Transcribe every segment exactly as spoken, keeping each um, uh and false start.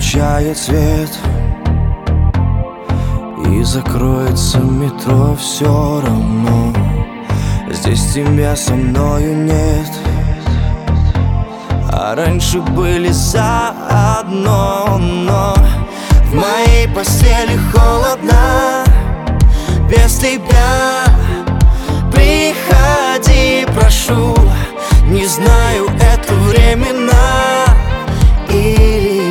выключает свет, и закроется метро, все равно здесь тебя со мною нет. А раньше были заодно, но в моей постели холодно без тебя. Приходи, прошу, не знаю, это временно или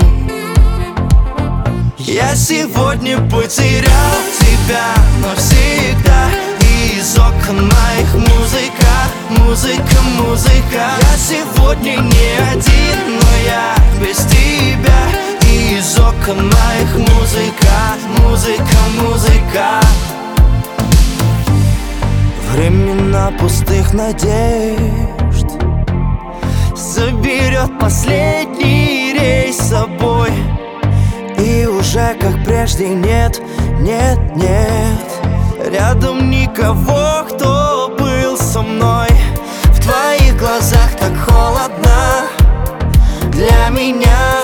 я сегодня потерял тебя навсегда. И из окон моих музыка, музыка, музыка. Я сегодня не один, но я без тебя. И из окон моих музыка, музыка, музыка. Времена пустых надежд заберет последний рейс с собой. И уже как прежде нет, нет, нет рядом никого, кто был со мной. В твоих глазах так холодно для меня,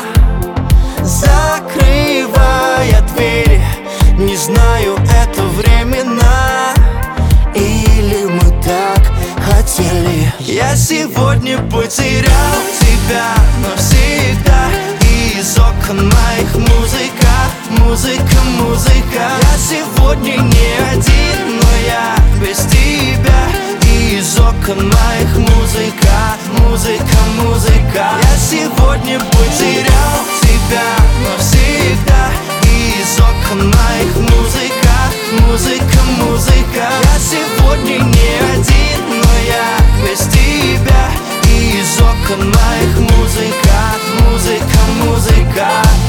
закрывая двери. Не знаю, это временно или мы так хотели. Я сегодня потерял тебя навсегда. И из окон моих музыка, музыка, музыка. Я сегодня не один, но я без тебя. И из окон моих музыка, музыка, музыка. Я сегодня потерял тебя навсегда. И из окон моих музыка, музыка, музыка. Я сегодня не один, но я без тебя. И из окон моих музыка, музыка, музыка.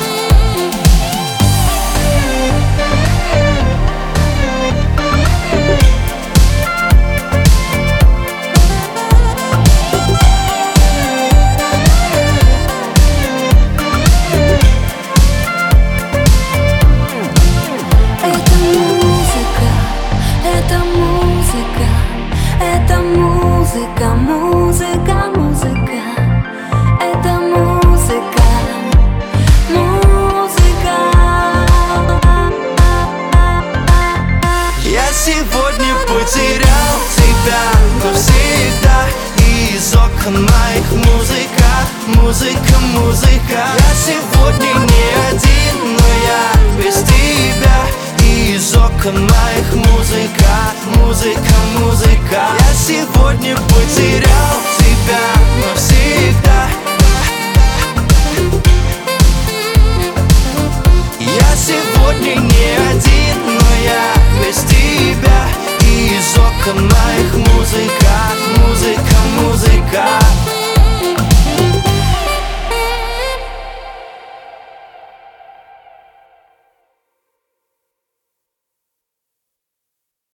Музыка, музыка, музыка. Это музыка, музыка. Я сегодня потерял тебя навсегда. И из окон моих музыка, музыка, музыка. Я сегодня не один, но я без тебя. И из окон моих музыка, музыка, музыка. Я сегодня потерял